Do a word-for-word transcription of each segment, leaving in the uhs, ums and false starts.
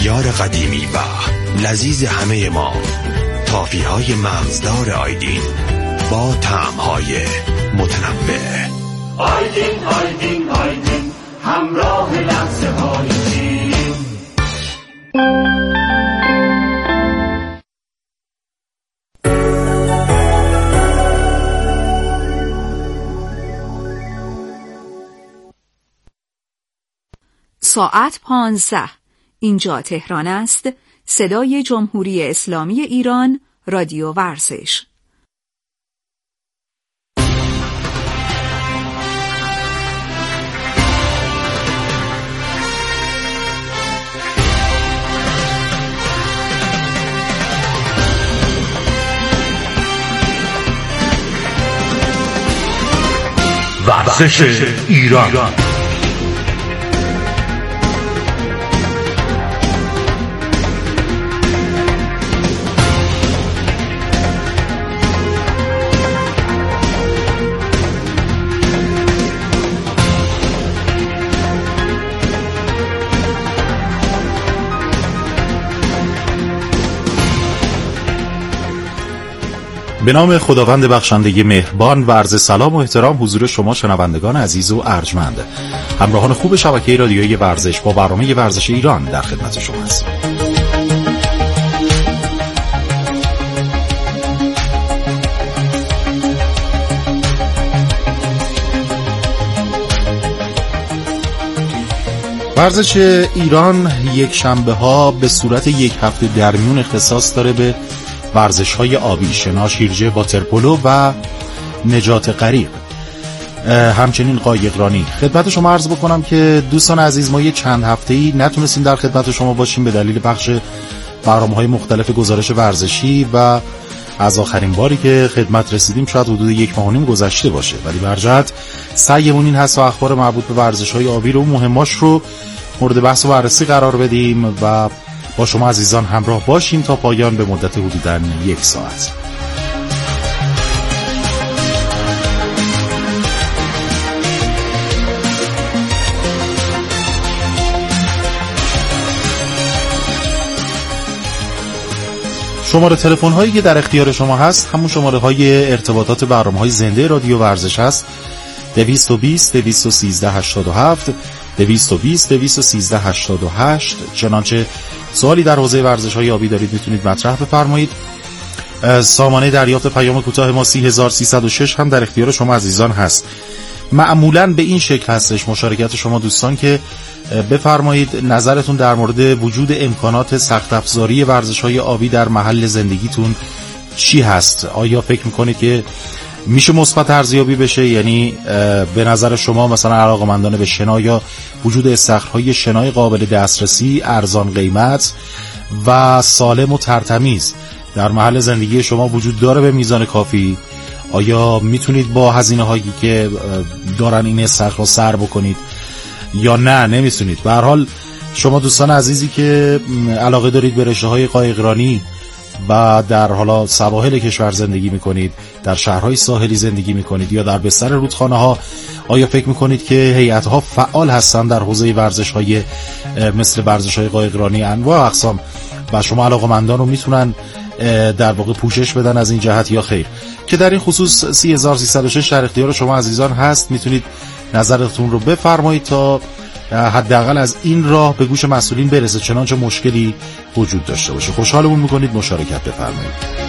یار قدیمی و لذیذ همه ما، تافی های مغزدار آیدین با طعم های متنوع. آیدین آیدین آیدین همراه لحظه های شیرین. ساعت پانزده. اینجا تهران است. صدای جمهوری اسلامی ایران، رادیو ورزش. ورزش ایران. به نام خداوند بخشنده مهربان و عرض سلام و احترام حضور شما شنوندگان عزیز و ارجمند. همراهان خوب شبکه رادیویی ورزش با برنامه ورزش ایران در خدمت شما است. ورزش ایران یک شنبه ها به صورت یک هفته در میون اختصاص داره به ورزش‌های آبی، شنا، شیرجه، واترپولو و نجات غریق، همچنین قایقرانی. خدمت شما عرض بکنم که دوستان عزیز، ما یه چند هفته‌ای نتونستیم در خدمت شما باشیم به دلیل بخش برنامه‌های مختلف گزارش ورزشی و از آخرین باری که خدمت رسیدیم شاید حدود یک ماه و نیم گذشته باشه، ولی برجت سعیمون این هست و اخبار مربوط به ورزش‌های آبی رو مهماش رو مورد بحث و بررسی قرار بدیم و با شما عزیزان همراه باشیم تا پایان به مدت حدوداً یک ساعت. شماره تلفن هایی که در اختیار شما هست همون شماره های ارتباطات برنامه های زنده رادیو ورزش هست: دویست و بیست دویست و سیزده هشتاد و هفت، دویست و بیست دویست و سیزده هشتاد و هشت. چنانچه سوالی در حوزه ورزش‌های آبی دارید میتونید مطرح بفرمایید. سامانه دریافت پیام کوتاه ما سی هزار سیصد و شش هم در اختیار شما عزیزان هست. معمولاً به این شکل هستش مشارکت شما دوستان که بفرمایید نظرتون در مورد وجود امکانات سخت افزاری ورزش‌های آبی در محل زندگیتون چی هست. آیا فکر میکنید که میشه مثبت ارزیابی بشه؟ یعنی به نظر شما مثلا علاقه‌مندان به شنا یا وجود استخرهای شنای قابل دسترسی، ارزان قیمت و سالم و ترتمیز در محل زندگی شما وجود داره به میزان کافی؟ آیا میتونید با هزینه هایی که دارن این استخرها سر بکنید یا نه نمیتونید؟ به هر حال شما دوستان عزیزی که علاقه دارید به رشته‌های قایقرانی و در حالا سواحل کشور زندگی میکنید، در شهرهای ساحلی زندگی میکنید یا در بستر رودخانه ها، آیا فکر میکنید که هیئت‌ها فعال هستن در حوزه ورزش‌های مثل ورزش‌های قایقرانی انواع اقسام و شما علاقه‌مندان رو میتونن در واقع پوشش بدن از این جهت یا خیر؟ که در این خصوص سی هزار سیصد و شش در اختیار شما عزیزان هست. میتونید نظرتون رو بفرمایید تا حداقل از این راه به گوش مسئولین برسه، چنانچه مشکلی وجود داشته باشه. خوشحالمون میکنید مشارکت بفرمایید.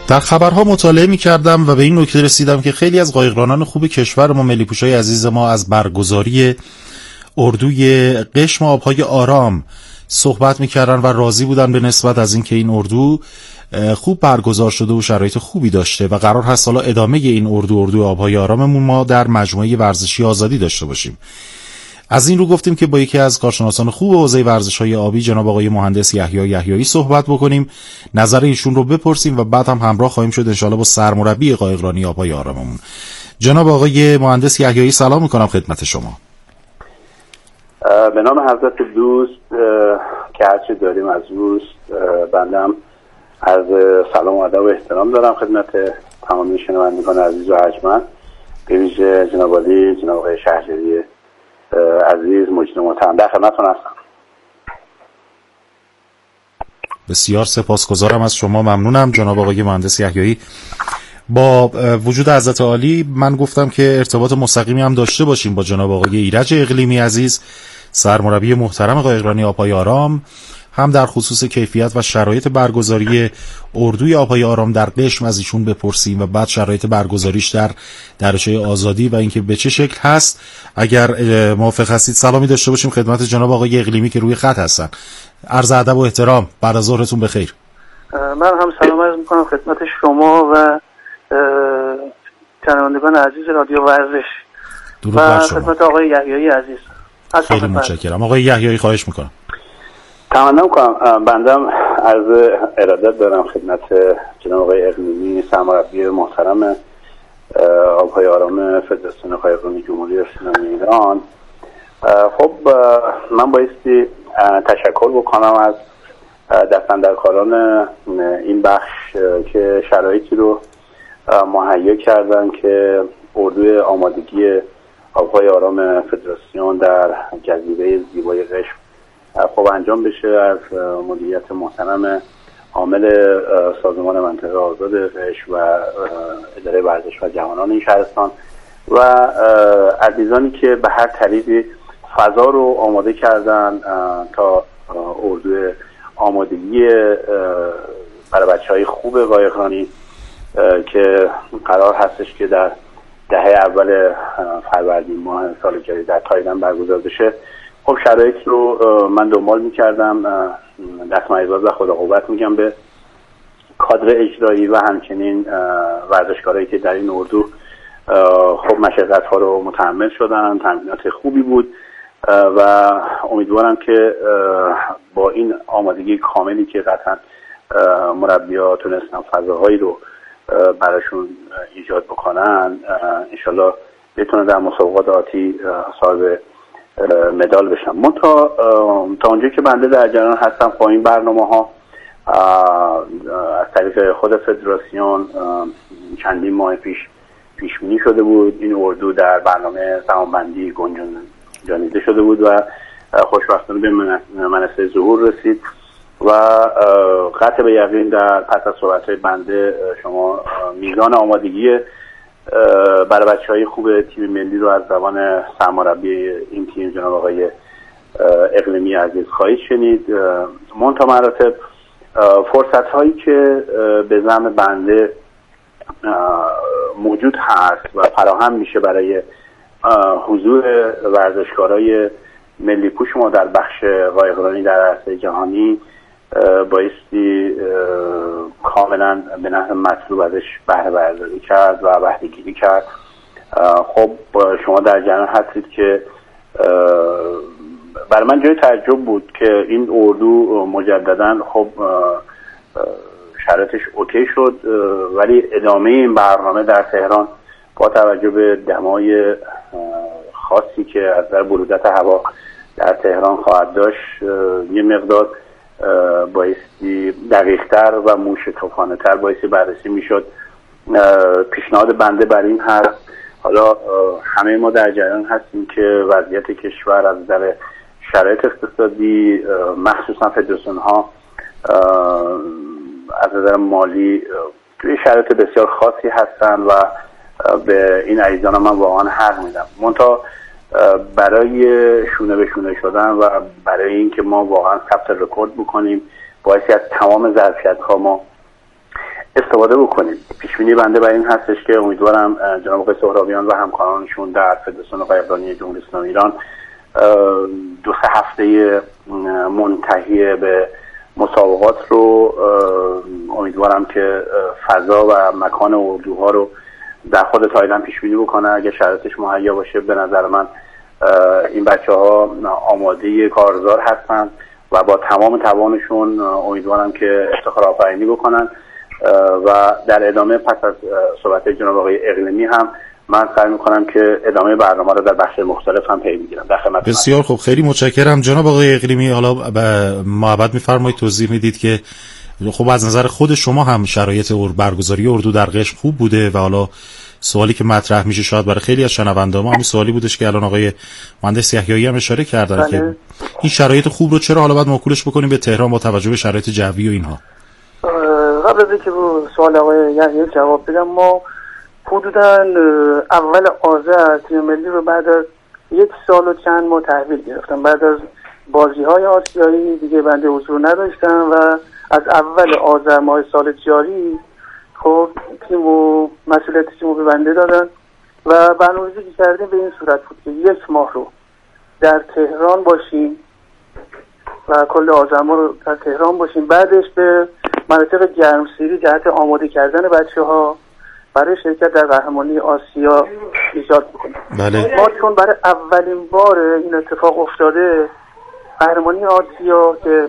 در خبرها مطالعه می‌کردم و به این نکته رسیدم که خیلی از قایقرانان خوب کشور ما، ملی پوشای عزیز ما، از برگزاری اردوی قشم آبهای آرام صحبت می‌کردن و راضی بودن به نسبت از اینکه این اردو خوب برگزار شده و شرایط خوبی داشته و قرار هست حالا ادامه این اردو اردو آبهای آراممون ما در مجموعه ورزشی آزادی داشته باشیم. از این رو گفتیم که با یکی از کارشناسان خوب حوزه ورزش‌های آبی، جناب آقای مهندس یحیی یحیایی صحبت بکنیم، نظر ایشون رو بپرسیم و بعد هم همراه خواهیم شد انشالله با سرمربی قایقرانی آبهای آراممون. جناب آقای مهندس یحیایی سلام می‌کنم خدمت شما. به نام حضرت دوست که هرچی داریم از دوست، بندم از سلام و ادب و احترام دارم خدمت تمامی شنوندگان عزیز و ارجمند، به ویژه جناب عالی جناب آقای شهریاری عزیز مجید محترم. در خدمتتون هستم. بسیار سپاسگزارم از شما، ممنونم جناب آقای مهندس یحیایی. با وجود حضرت عالی من گفتم که ارتباط مستقیمی هم داشته باشیم با جناب آقای ایرج اقلیمی عزیز، سرمربی محترم قایقرانی آبهای آرام، هم در خصوص کیفیت و شرایط برگزاری اردوی آبهای آرام در قشم از ایشون بپرسیم و بعد شرایط برگزاریش در درجه آزادی و اینکه به چه شکل هست. اگر موافق هستید سلامی داشته باشیم خدمت جناب آقای اقلیمی که روی خط هستن. عرض ادب و احترام، بعد از ظهرتون بخیر. من هم سلام عرض میکنم خدمت شما و شنوندگان عزیز رادیو ورزش و خدمت آقای یحیایی عزیز. خیلی متشکرم. آقای یحیایی خواهش میکنم. تمنا میکنم. بندم از ارادت دارم خدمت جناب آقای اقلیمی، سرمربی محترم آبهای آرام فدراسیون قایقرانی جمهوری اسلامی ایران. خب من بایستی تشکر بکنم از دستاندرکاران این بخش که شرایطی رو مهیا کردن که اردوی آمادگی آبهای آرام فدراسیون در جزیره زیبای قشم خب انجام بشه. از مدیریت محترم عامل سازمان منطقه آزاد قشم و اداره ورزش و جوانان این شهرستان و عزیزانی که به هر طریقی فضا رو آماده کردن تا اردو آمادگی برای بچه‌های خوب قایقرانی که قرار هستش که در دهه اول فروردین ماه سال جدید در تایلند برگزار بشه. خب شرایط رو من دنبال می‌کردم، دست مریضات و خدا قوت میگم به کادر اجرایی و همچنین ورزشکارایی که در این اردو خب مشقت‌ها رو متحمل شدن. تمرینات خوبی بود و امیدوارم که با این آمادگی کاملی که قطعا مربی‌ها تونستن فضاهایی رو براشون ایجاد بکنن، انشالله بتونن در مسابقات آتی صاحب مدال بشن. من تا تا اونجایی که بنده در جریان هستم با این برنامه ها از طریق خود فدراسیون چندین ماه پیش پیش بینی شده بود. این اردو در برنامه زمانبندی گنجانیده شده بود و خوشبختانه به منصه ظهور رسید و قطع به یقین در پس از صحبت‌های بنده شما میزان آمادگی برای بچه‌های خوب تیم ملی رو از زبان سرمربی این تیم جناب آقای اقلیمی عزیز خواهید شنید. منتها مراتب فرصت‌هایی که به زعم بنده موجود هست و فراهم میشه برای حضور ورزشکارای ملی پوش ما در بخش قایقرانی در عرصه جهانی بایستی کاملا به نحو مطلوب ازش بهره برداری کرد و بهره گیری کرد. خب شما در جریان هستید که برای من جای تعجب بود که این اردو مجددا خب شرایطش اوکی شد، ولی ادامه این برنامه در تهران با توجه به دمای خاصی که از در بروزت هوا در تهران خواهد داشت یه مقدار بایستی دقیق‌تر و موشکافانه تر بایستی بررسی میشد. پیشنهاد بنده بر این هست، حالا همه ما در جریان هستیم که وضعیت کشور از نظر شرایط اقتصادی مخصوصا فدراسیون ها از نظر مالی توی شرایط بسیار خاصی هستن و به این عزیزان من واقعا حق میدم. منتها برای شونه به شونه شدن و برای اینکه ما واقعا ثبت رکورد بکنیم بایستی از تمام ظرفیت ها ما استفاده بکنیم. پیش بینی بنده بر این هستش که امیدوارم جناب آقای سهرابیان و همکارانشون در فدراسیون قایقرانی جمهوری اسلامی ایران دو سه هفته منتهی به مسابقات رو امیدوارم که فضا و مکان اردوها رو در خود تایلند پیش بینی بکنه. اگه شرایطش مهیا باشه به نظر من این بچه ها آماده کارزار هستن و با تمام توانشون امیدوارم که افتخار آفرینی بکنن و در ادامه پس از صحبت جناب آقای اقلیمی هم من سعی میکنم که ادامه برنامه رو در بخش مختلف هم پی بگیرم. در خدمت. بسیار خوب، خیلی متشکرم جناب آقای اقلیمی. حالا محبت میفرمایید توضیح میدید که خب از نظر خود شما هم شرایط برگزاری اردو در قشم خوب بوده و حالا سوالی که مطرح میشه شاید برای خیلی از شنونده‌ها همین سوالی بودش که الان آقای مهندس یحیایی هم اشاره کردن بله. که این شرایط خوب رو چرا حالا باید موکولش بکنیم به تهران با توجه به شرایط جوی و اینها؟ قبل از اینکه به سوال آقای یحیایی جواب بدم، ما حدوداً اول آذر تیم ملی رو بعد از یک سال و چند ماه تحویل گرفتم. بعد از بازی‌های آسیایی دیگه بنده حضور نداشتم و از اول آذر ماه سال جاری خب تیم و مسئولیت تیم رو به بنده دادن و برنامه‌ریزی که کردیم به این صورت بود که یک ماه رو در تهران باشیم و کل آذر ماه رو در تهران باشیم، بعدش به مناطق گرمسیری جهت آماده کردن بچه‌ها برای شرکت در قهرمانی آسیا ایجاد بکنیم. بله. ما چون برای اولین بار این اتفاق افتاده، قهرمانی آسیا که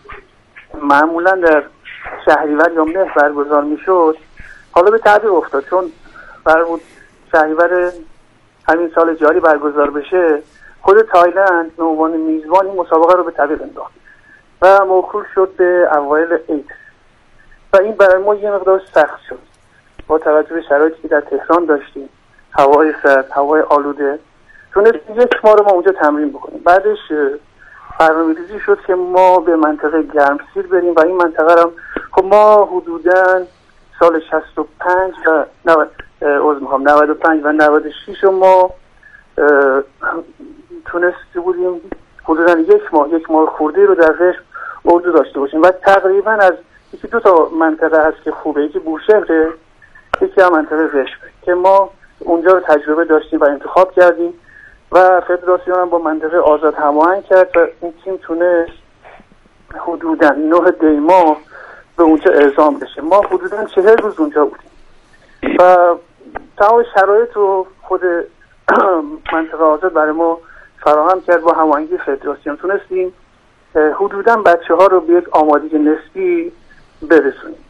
معمولا در شهریور یا مهر برگزار میشد حالا به تعویق افتاد، چون قرار بود شهریور همین سال جاری برگزار بشه. خود تایلند به عنوان میزبان این مسابقه رو به تعویق انداخت و موکول شد به اوایل عید و این برای ما یه مقدار سخت شد با توجه به شرایطی که در تهران داشتیم، هوای سرد، هوای آلوده. تونستیم یک ماه رو ما اونجا تمرین بکنیم. بعدش برنامه‌ریزی شد که ما به منطقه گرمسیر بریم و این منطقه رو خب ما حدوداً سال شصت و پنج و نود و پنج و نود و شش ما تونسته بودیم حدوداً یک ماه یک ماه خورده رو در قشم اردو داشته باشیم و تقریباً از یکی دو تا منطقه هست که خوبه، یکی بوشهره، یکی هم منطقه قشمه که ما اونجا رو تجربه داشتیم و انتخاب کردیم و فدراسیون هم با منطقه آزاد هماهنگ کرد و این تیم تونست حدوداً نه دی ماه به اونجا اعزام بشه. ما حدوداً چهل روز اونجا بودیم و تمام شرایط رو خود منطقه آزاد برای ما فراهم کرد. با هماهنگی فدراسیون تونستیم حدوداً بچه ها رو به یک آمادگی نسبی برسونیم.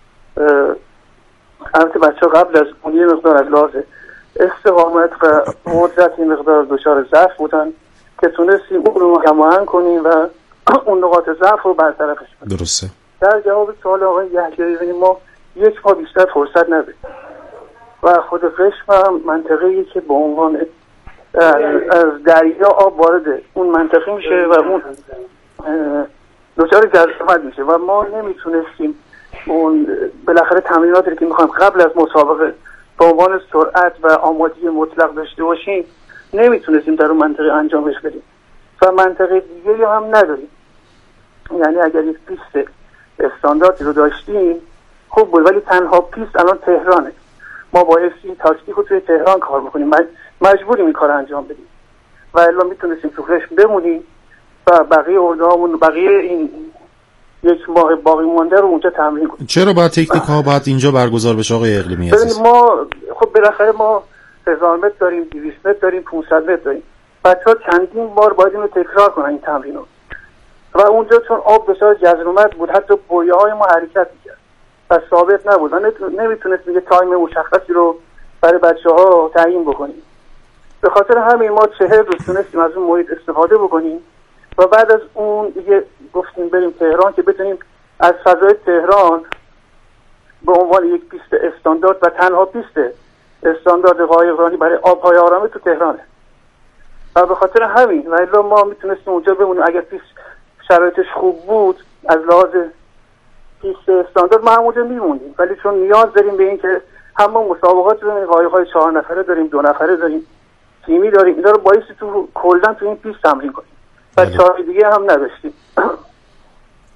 البته بچه ها قبل از اون یه مقدار از لحاظ استقامت و قدرت این مقدار دچار ضعف بودن که تونستیم اون رو هماهنگ کنیم و اون نقاط ضعف رو برطرفش کنیم. درسته. در جواب سوال آقای یحیایی ما یک ماه بیشتر فرصت نداریم و خود قشم هم منطقه‌ای که به عنوان از دریا آب وارد اون منطقه میشه و اون دچار جذابیت میشه و ما نمیتونستیم اون بالاخره تمریناتی که میخوایم قبل از مسابقه به عنوان سرعت و آمادگی مطلق داشته باشیم نمیتونستیم در اون منطقه انجامش بدیم و منطقه دیگه هم نداریم. یعنی اگر یک پیست استانداردی رو داشتیم خوب بود، ولی تنها پیست الان تهرانه. ما بایستی تاکتیک رو توی تهران کار بکنیم، مجبوریم این کار انجام بدیم و الا میتونستیم تو قشم بمونیم و بقیه اردوهامون بقیه این یک ماه باقی مونده رو اونجا تمرین کنیم. چرا باید تکنیک ها باید اینجا برگزار بشه آقای اقلیمی عزیز؟ ما خب بالاخره ما هزار متر داریم، دویست متر داریم، پانصد متر داریم. بچه‌ها چندین بار باید اینو تکرار کنن این تمرین رو و اونجا چون آب بسیار جزرومت بود حتی بویه‌های ما حرکت می‌کرد و ثابت نبود. من نمیتونستیم یه تایم مشخصی رو برای بچه‌ها تعیین بکنیم. به خاطر همین ما چهل روز تونستیم از اون محیط استفاده بکنیم و بعد از اون دیگه گفتیم بریم تهران که بتونیم از فضای تهران به عنوان یک پیست استاندارد و تنها پیست استاندارد قایقرانی برای آب‌های آرامه تو تهرانه و به خاطر همین و الا ما میتونستیم اونجا بمونیم. اگر پیست شرایطش خوب بود از لحاظ پیست استاندارد ما هم اونجا میمونیم، ولی چون نیاز داریم به این که همه مسابقات داریم، قایق‌های چهار نفره داریم، دو نفره داریم، تیمی داریم، اینا رو بایستی تو کلا تو این پیست تمرین کنیم و چهار دیگه هم نداشتیم.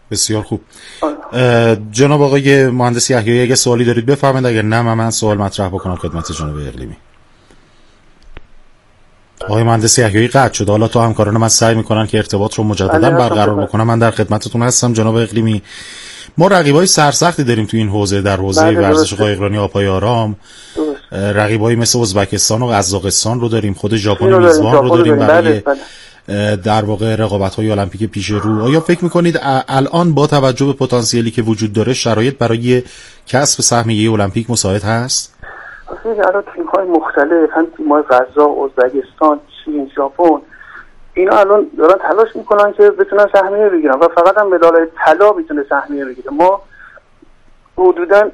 بسیار خوب. جناب آقای مهندس یحیایی اگه سوالی دارید بفرمایید، اگر نه من, من سوال مطرح بکنم خدمت جناب اقلیمی. آقای مهندس یحیایی قطع شد. حالا تو همکاران من سعی میکنن که ارتباط رو مجددا برقرار بکنم. من در خدمتتون هستم جناب اقلیمی. ما رقیبای سرسختی داریم تو این حوزه، در حوزه ورزش قایقرانی آبهای آرام. رقیبایی مثل ازبکستان و قزاقستان رو داریم، خود ژاپن میزبان رو داریم برای در واقع رقابت‌های المپیک پیش رو. آیا فکر می‌کنید الان با توجه به پتانسیلی که وجود داره شرایط برای کسب سهمیه المپیک مساعد هست؟ اصلا الان تیم‌های مختلف، هم تیم‌های قزاق، ازبکستان، چین، ژاپن، اینا الان دارن تلاش میکنن که بتونن سهمیه بگیرن و فقط هم مدال طلا میتونه سهمیه بگیره. ما حدوداً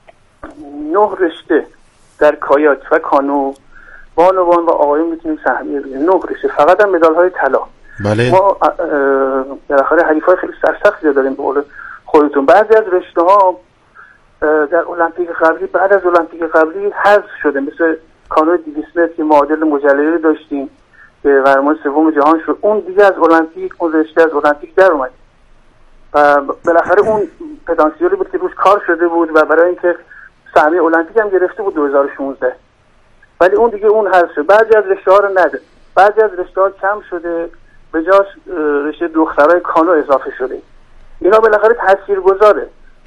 نه رشته در کایاک و کانو بانوان و آقایون میتونیم سهمیه بگیریم، نه رشته، فقط هم مدال های طلا. بله. ما بالاخره حریفای خیلی سرسختی داریم به قول خودتون. بعضی از رشته ها در المپیک قبلی، بعد از المپیک قبلی حذف شده، مثل کانو دویست متر که معادل مجللی داشتیم که قهرمان سوم جهان شد، اون دیگه از المپیک، اون رشته از المپیک در اومد و بالاخره اون پتانسیلی بود که روش کار شده بود و برای اینکه سهمیه المپیک هم گرفته بود دو هزار و شانزده، ولی اون دیگه اون حذف شد. بعضی از رشته ها رو نده، بعضی از رشته ها کم شده، به جاش رشته دخترای کانو اضافه شده. اینا بالاخره تاثیرگذاره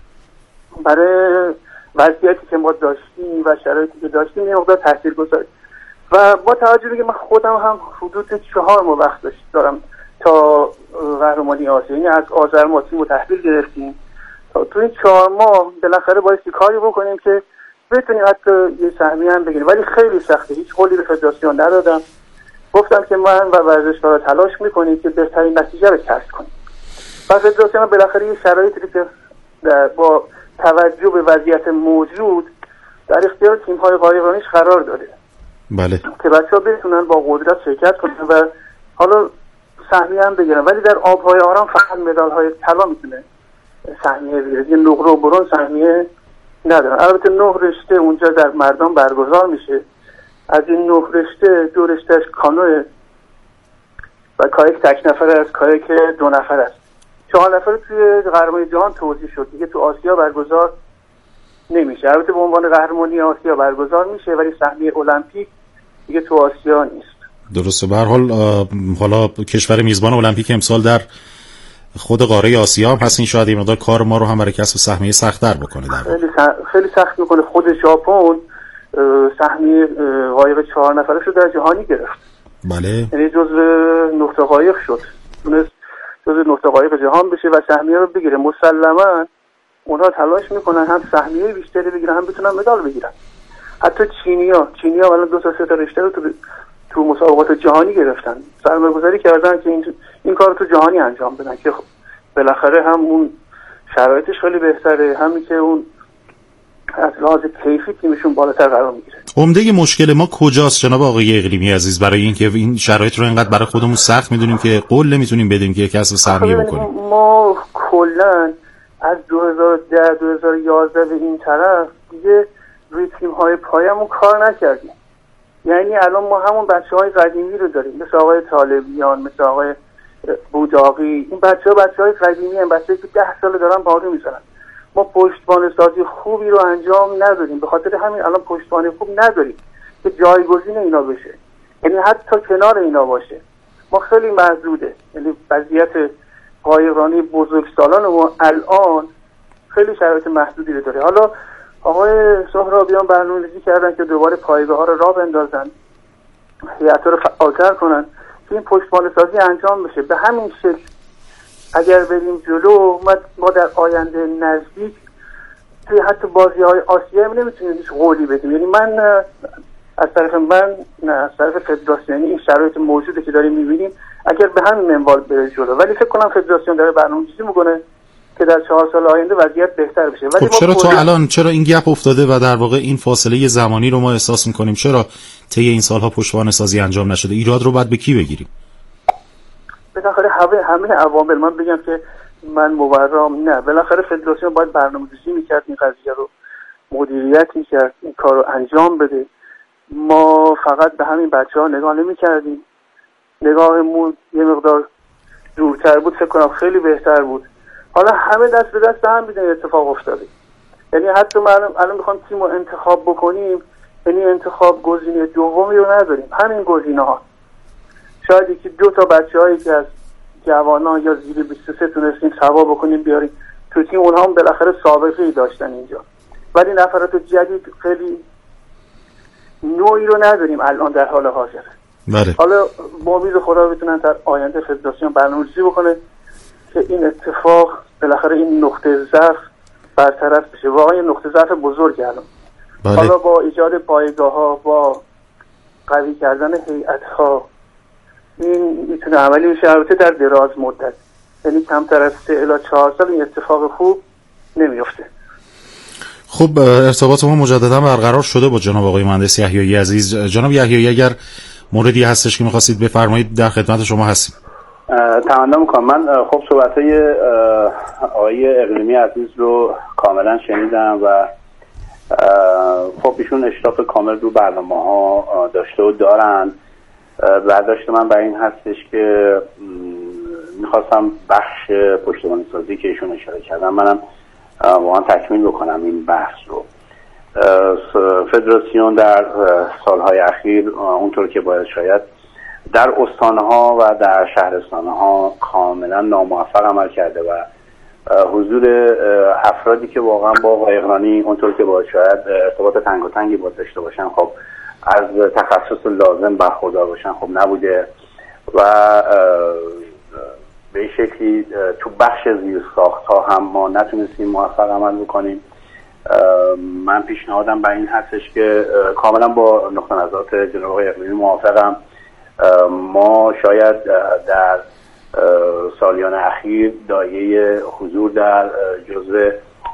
برای وضعیتی که ما داشتیم و شرایطی که داشتیم، یه مقدار تاثیرگذاره. و با توجه به که من خودم هم حدود چهار ماه وقت دارم تا قهرمانی آسیا، یعنی از آذر ما تیم رو تحویل گرفتیم، تا تو این چهار ماه بالاخره بایستی کاری بکنیم که بتونیم حتی یه سهمیه هم بگیریم، ولی خیلی سخته. هیچ قولی به فدراسیون ندادم، گفتم که من و ورزشکارا تلاش میکنیم که بهترین نتیجه رو کسب کنیم و فدراسیون بالاخره یه شرایطی که با توجه به وضعیت موجود در اختیار تیم‌های قایقرانیش قرار داده. بله. که بچه‌ها بتونن با قدرت شرکت کنن و حالا سهمیه هم بگیرن، ولی در آبهای آرام فقط مدال‌های طلا میتونه سهمیه بگیره، یه نقره و برنز سهمیه ندارن. البته نه رشته اونجا در مردان برگزار میشه، از این نه رشته دو رشتهش کانوه و کایاک تک نفر است، کایاک دو نفر است. چهار نفر توی قهرمانی جهان توزیع شد، دیگه تو آسیا برگزار نمیشه. البته به عنوان قهرمانی آسیا برگزار میشه، ولی سهمیه المپیک دیگه تو آسیا نیست. درسته. به هر حال حالا کشور میزبان المپیک امسال در خود قاره آسیا هم هست، این شاید این مقدار کار ما رو هم برای کسب سهمیه سخت‌تر بکنه. در خیلی سخت خیلی سخت میکنه. خود ژاپن سهمیه قایق چهار نفره رو در جهانی گرفت. بله. یعنی جزو نقطه قایق شد، تونست جزو نقطه قایق جهان بشه و سهمیه رو بگیره. مسلماً اونها تلاش میکنن هم سهمیه بیشتری بگیرن، هم بتونن مدال بگیرن. حتی چینیا چینیا الان دو تا سه تا رشته رو تو تو مسابقات جهانی گرفتن، سرمایه‌گذاری کردن که این این کارو تو جهانی انجام بدن که بالاخره هم اون شرایطش خیلی بهتره، همین که اون از لحاظ کیفی تیمشون بالاتر قرار میگیره. عمده مشکل ما کجاست جناب آقای اقلیمی عزیز، برای اینکه این شرایط رو اینقدر برای خودمون سخت میدونیم که قول نمیتونیم بدیم که کسب سهمیه بکنیم؟ ما کلا از دو هزار و ده دو هزار و یازده به این طرف دیگه روی تیم‌های پایمون کار نکردیم. یعنی الان ما همون بچه‌های قدیمی رو داریم، مثل آقای طالبیان، مثل آقای بوداقی. این بچه‌ها بچه‌های قدیمی هستن، بچه‌ای که ده سال دارن بارو میزنن. ما پشتوانه سازی خوبی رو انجام ندادیم، به خاطر همین الان پشتوانه خوب نداریم که جایگزین اینا بشه، یعنی حتی کنار اینا باشه. ما خیلی محدوده، یعنی وضعیت قایقرانی بزرگسالان ما الان خیلی شرایط محدودی رو داره. حالا آقای سهرابیان برنامه‌ریزی کردن که دوباره پایگاه ها رو راه بندازن، هیئت‌ها رو فعال‌تر کنن که این پشتوانه سازی انجام بشه. به همین شکل اگر بریم جلو، ما در آینده نزدیک توی حتی بازی‌های آسیا نمیتونیم هیچ قولی بدیم. یعنی من از طرف من نه از طرف فدراسیون، این شرایط موجوده که داریم می‌بینیم اگر به همین منوال بره جلو، ولی فکر کنم فدراسیون داره برنامه‌ریزی می‌کنه که در چهار سال آینده وضعیت بهتر بشه. ولی خب چرا تا الان چرا این گپ افتاده و در واقع این فاصله زمانی رو ما احساس می‌کنیم؟ چرا طی این سال‌ها پشتوانه سازی انجام نشده؟ ایراد رو بعد به کی بگیریم؟ بالاخره همه همه عوامل، من بگم که من مبرم نه، بالاخره فدراسیون باید برنامه‌ریزی می‌کرد، این قضیه رو مدیریت می‌کرد، این کار رو انجام بده. ما فقط به همین بچه‌ها نگاه نمی‌کردیم، نگاهمون یه مقدار دورتر بود، فکر کنم خیلی بهتر بود. حالا همه دست به دست هم میدن اتفاق افتاده. یعنی حتی ما الان میخوام تیم رو انتخاب بکنیم، یعنی انتخاب گزینه دومی رو نداریم، همین گزینه ها. شاید یکی دو تا بچه هایی که از جوانان یا زیر بیست و سه تونستیم سوا بکنیم بیاریم تو تیم، اونها هم بالاخره سابقه ای داشتن اینجا، ولی نفرات جدید خیلی نوعی رو نداریم الان در حال حاضر. بله. حالا با امید خدا بتونن در آینده فدراسیون برنامه‌ریزی بکنه که این اتفاق بالاخره این نقطه ضعف برطرف بشه. واقعا نقطه ضعف بزرگ الان. بله. حالا با ایجاد پایگاه‌ها، با قوی کردن هیئت‌ها، این میتونه عملی بشه. البته در دراز مدت، یعنی کمتر از سه الی چهار سال این اتفاق خوب نمیفته. خب ارتباط ما مجددا برقرار شده با جناب آقای مهندس یحیایی عزیز. جناب یحیایی اگر موردی هستش که می‌خواستید بفرمایید در خدمت شما هستیم. تمنا میکنم. من خب صحبت‌های آقای اقلیمی عزیز رو کاملا شنیدم و خب ایشون اشراف کامل رو برنامه‌ها داشته و دارن. برداشت من بر این هستش که میخواستم بخش پشتیبانی سازی که ایشون اشاره کردن منم واقعا تکمیل بکنم این بحث رو. فدراسیون در سالهای اخیر اونطور که باید شاید در استانها و در شهرستانها کاملا ناموفق عمل کرده و حضور افرادی که واقعا با قایقرانی اونطور که باید شاید ارتباط تنگ و تنگی باید داشته باشن، خب از تخصص لازم برخوردار باشن، خب نبوده و به این شکلی تو بخش زیرساخت ها هم ما نتونستیم موفق عمل بکنیم. من پیشنهادم بر این هستش که کاملا با نقطه نظرات جناب آقای اقلیمی موافقم. ما شاید در سالیان اخیر دایه حضور در جزء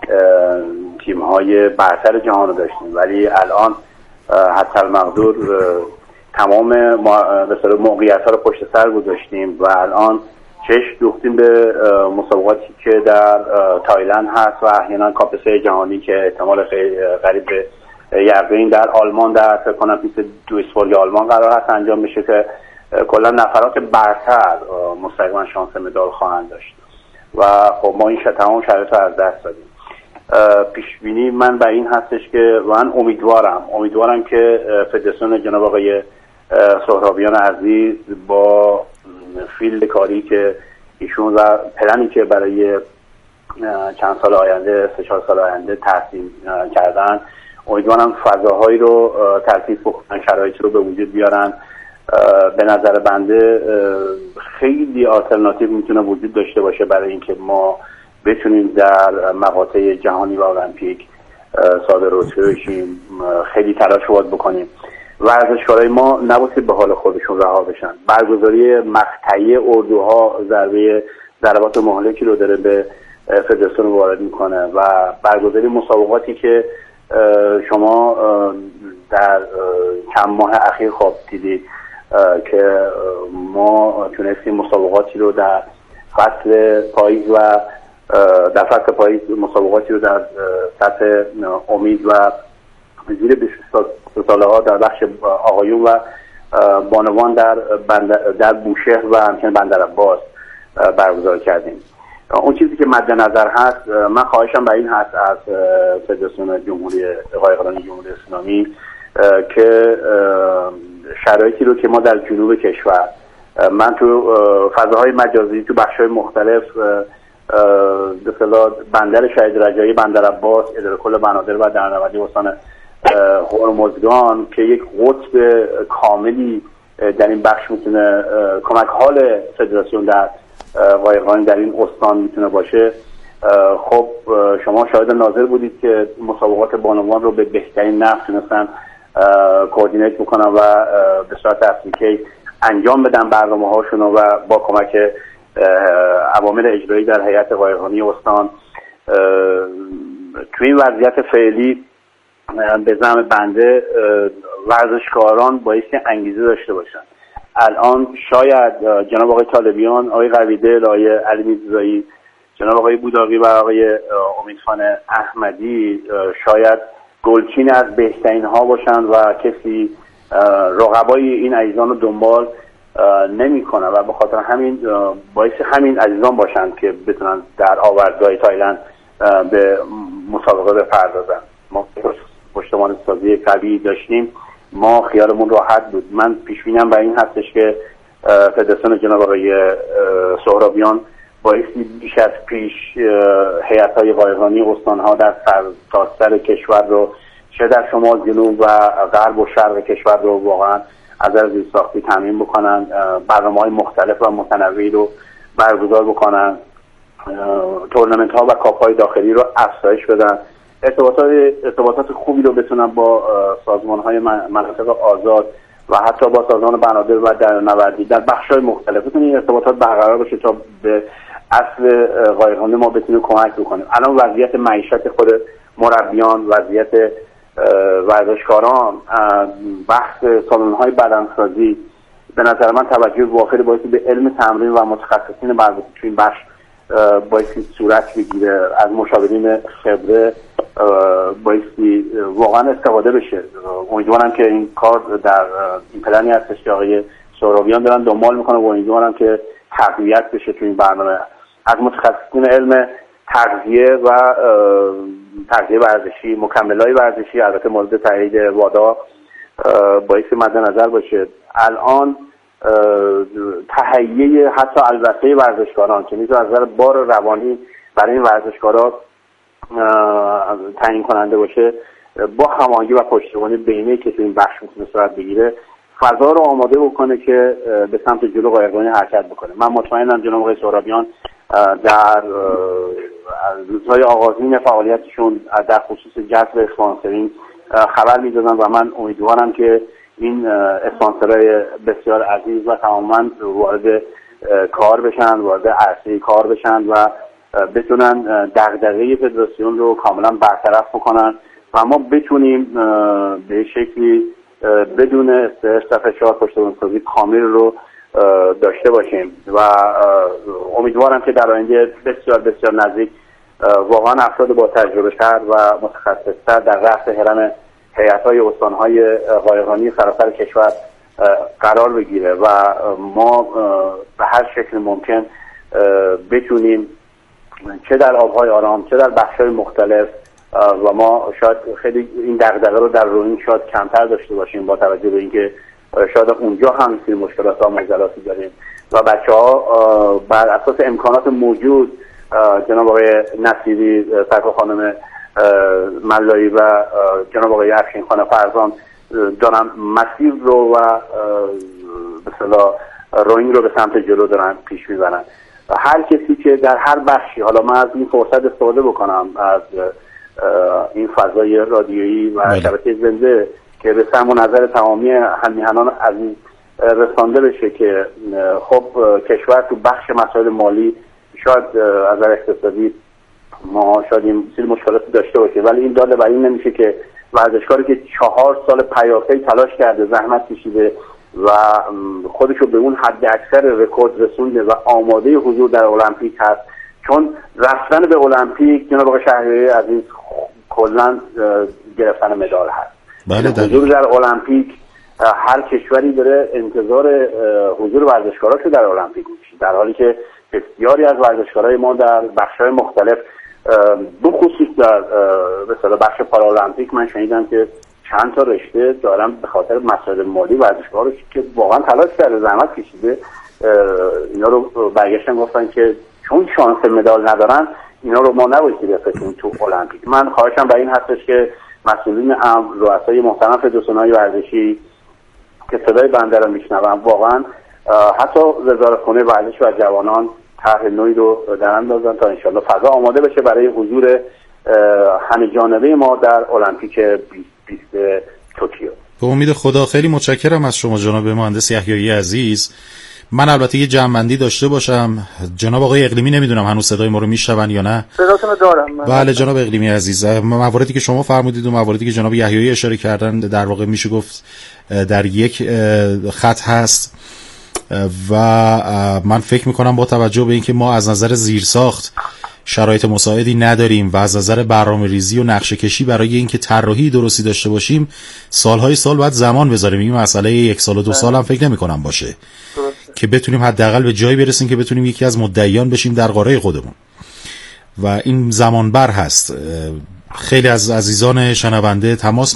تیم‌های برتر جهان رو داشتیم، ولی الان حتی المقدور تمام موقعیت‌ها رو پشت سر گذاشتیم و الان چشم دوختیم به مسابقاتی که در تایلند هست و احیانا کاپ سه جهانی که احتمال قریب به یقین در آلمان در فکر کنم پیست دویسبورگ آلمان قرار هست انجام بشه که کلا نفرات برتر مستقیما شانس مدال خواهند داشت و خب ما این تمام شرایط رو از دست دادیم. پیش بینی من به این هستش که من امیدوارم امیدوارم که فدراسیون جناب آقای سهرابیان عزیز با فیلد کاری که ایشون و پلنی که برای چند سال آینده سه چهار سال آینده ترسیم کردن، امیدوارم فضاهایی رو ترتیب بکنن، شرایطی رو به وجود بیارن. به نظر بنده خیلی آلترناتیو میتونه وجود داشته باشه برای اینکه ما بتونیم در مقاطع جهانی و المپیک صادر رتبه بشیم. خیلی تلاش باید بکنیم. ورزشکارای ما نباید به حال خودشون رها بشن. برگزاری مقطعی اردوها ضربه ضربات مهلکی رو داره به فدراسیون وارد میکنه و برگزاری مسابقاتی که شما در چند ماه اخیر خواب دیدید که ما تونستیم مسابقاتی رو در فصل پاییز و در فصل پاییز مسابقاتی رو در سطح امید و زیر بیست ساله ها در بخش آقایون و بانوان در بندر در بوشهر و همچنین بندر عباس برگزار کردیم. اون چیزی که مد نظر هست، من خواهشم به این هست از فدراسیون جمهوری قایقرانی جمهوری اسلامی که شرایطی رو که ما در جنوب کشور، من تو فضاهای مجازی تو بخش‌های مختلف به اصطلاح بندر شهید رجایی، بندر عباس، اداره کل بنادر و درنوردی استان هرمزگان که یک قطب کاملی در این بخش میتونه کمک حال فدراسیون در قایقرانی در این استان میتونه باشه. خب شما شاهد ناظر بودید که مسابقات بانوان رو به بهترین نحو تونستن کوردینیت بکنن و به صورت اپلیکی انجام بدن برنامه هاشون و با کمک عوامل اجرایی در هیئت قایقرانی استان توی این وضعیت فعلی به زعم بنده ورزشکاران بایستی انگیزه داشته باشن. الان شاید جناب آقای طالبیان، آقای قویدل، آقای علی میرزایی، جناب آقای بوداقی و آقای امیدخان احمدی شاید گلچین از بهترین ها باشند و کسی رقبای این عزیزان رو دنبال نمیکنه و به خاطر همین باعث همین عزیزان باشند که بتونن در آوردگاه تایلند به مسابقه بپردازن. ما پشتوانه سازی قوی داشتیم، ما خیالمون راحت بود. من پیش بینم بر این هستش که فدراسیون جناب آقای سهرابیان بایستی بیش از پیش هیئت‌های قایقرانی استان‌ها در سرتاسر کشور رو، چه در شمال، جنوب و غرب و شرق کشور رو واقعا از نظر زیرساختی تامین بکنن، برنامه‌های مختلف و متنوعی رو برگزار بکنن، تورنمنت‌ها و کاپ‌های داخلی رو افزایش بدن، ارتباطات ارتباطات خوبی رو بتونن با سازمان‌های مناطق آزاد و حتی با سازمان بنادر و در نوردی در بخش‌های مختلف بتونن ارتباطات برقرار بشه تا به اصل قایقرانی ما بتونه کمک بکنه. الان وضعیت معیشت خود مربیان، وضعیت ورزشکاران، بحث سالن‌های بدنسازی به نظر من توجه واقعی باعث به علم تمرین و متخصصین مربوط تو این بخش بایستی صورت بگیره، از مشاورین خبره بایستی واقعا استفاده بشه. امیدوارم که این کار در این پلنی هستش که آقای سهرابیان دارن دنبال میکنه و امیدوارم که تقویت بشه تو این برنامه از متخصصین علم تغذیه و تغذیه ورزشی، مکمل‌های ورزشی، البته مورد تایید وادا بایستی مد نظر باشه. الان تهیه حتی البته ورزشکاران که میتونه از نظر بار روانی برای این ورزشکارا تعیین کننده باشه، با هماهنگی و پشتیبانی بینی که تو این بخش میتونه صورت بگیره، فضا رو آماده بکنه که به سمت جلو قایقرانی حرکت بکنه. من مطمئنم جناب آقای سهرابیان در روزهای آغازین فعالیتشون در خصوص جذب اسپانسرینگ خبر میدادن و من امیدوارم که این اسپانسرهای بسیار عزیز و تماما وارد کار بشن، وارد عرصه کار بشن و بتونن دغدغه فدراسیون رو کاملا برطرف بکنن و ما بتونیم به شکلی بدون استرس و فشار پشتوانه‌سازی کامل رو داشته باشیم و امیدوارم که در آینده بسیار بسیار نزدیک واقعا افراد با تجربه تر و متخصص تر در رأس هرم هیئت‌های استان‌های قایقرانی سراسر کشور قرار بگیره و ما به هر شکل ممکن بتونیم چه در آبهای آرام چه در بخش‌های مختلف و ما شاید خیلی این دغدغه رو در روئینگ شاید کمتر داشته باشیم با توجه به اینکه شاید اونجا هم سری مشکلات و معضلاتی داریم و بچه‌ها بر اساس امکانات موجود، جناب آقای نصیری، سرکار خانم ملایی و جناب آقای افشین خان فرزان دارن مسیر رو و به اصطلاح روئینگ رو به سمت جلو دارن پیش میبرن. هر کسی که در هر بخشی، حالا من از این فرصت استفاده بکنم از این فضای رادیویی و شبکه زنده که به سهم و نظر تمامی همیهنان عزیز رسانده بشه که خب کشور تو بخش مسائل مالی شاید از نظر اقتصادی ما شاید این سری مشکلاتی داشته باشه، ولی این داده بر این نمیشه که ورزشکاری که چهار سال پیاپی تلاش کرده، زحمت کشیده و خودشو به اون حد اکثر رکورد رسونده و آماده حضور در المپیک هست، چون رفتن به المپیک جناب آقای شهریاری عزیز کلا گرفتن مدال هست. بله حضور در المپیک هر کشوری داره انتظار حضور ورزشکاراشو در المپیک میشه، در حالی که بسیاری از ورزشکارای ما در بخش‌های مختلف بخصوص در مثلا بخش پارالمپیک من شنیدم که چند تا رشته دارن به خاطر مسائل مالی ورزشکارا که واقعا تلاش کرده، زحمت کشیده، اینا رو برگشتن گفتن که چون شانس مدال ندارن اینا رو ما نباید بفرستیم تو المپیک. من خواهشم برای این هستش که مسئولین امر، رؤسای محترم فدراسیون‌های ورزشی که صدای بنده رو میشنون واقعا حتی وزارتخانه ورزش و جوانان طرح نوعی رو در اندازن تا انشالله فضا آماده بشه برای حضور همه جانبه ما در المپیک بیست توکیو. به امید خدا. خیلی متشکرم از شما جناب مهندس یحیایی عزیز. من البته یه جمع‌بندی داشته باشم. جناب آقای اقلیمی نمیدونم هنوز صدای ما رو میشنون یا نه؟ صداتون رو دارم. بله جناب اقلیمی عزیز، مواردی که شما فرمودید و مواردی که جناب یحیایی اشاره کردن در واقع میشه گفت در یک خط هست و من فکر میکنم با توجه به اینکه ما از نظر زیرساخت شرایط مساعدی نداریم و از نظر برنامه‌ریزی و نقشه کشی برای اینکه طراحی درستی داشته باشیم سالهای سال باید زمان بذاریم. این مسئله یک سال و دو سال هم فکر نمی‌کنم باشه. که بتونیم حداقل به جایی برسیم که بتونیم یکی از مدعیان بشیم در قاره خودمون و این زمان بر هست. خیلی از عزیزان شنونده تماس